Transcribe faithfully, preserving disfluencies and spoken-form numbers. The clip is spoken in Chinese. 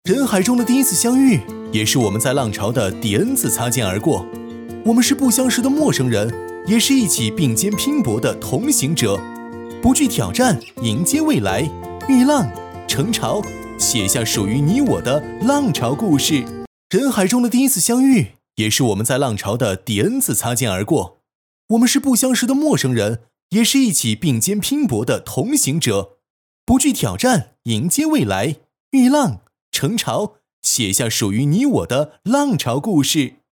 人海中的第一次相遇，也是我们在浪潮的第 N 次擦肩而过。我们是不相识的陌生人，也是一起并肩拼搏的同行者。不惧挑战，迎接未来，遇浪成潮，写下属于你我的浪潮故事。人海中的第一次相遇，也是我们在浪潮的第 N 次擦肩而过。我们是不相识的陌生人，也是一起并肩拼搏的同行者。不惧挑战，迎接未来，遇浪成潮，写下属于你我的浪潮故事。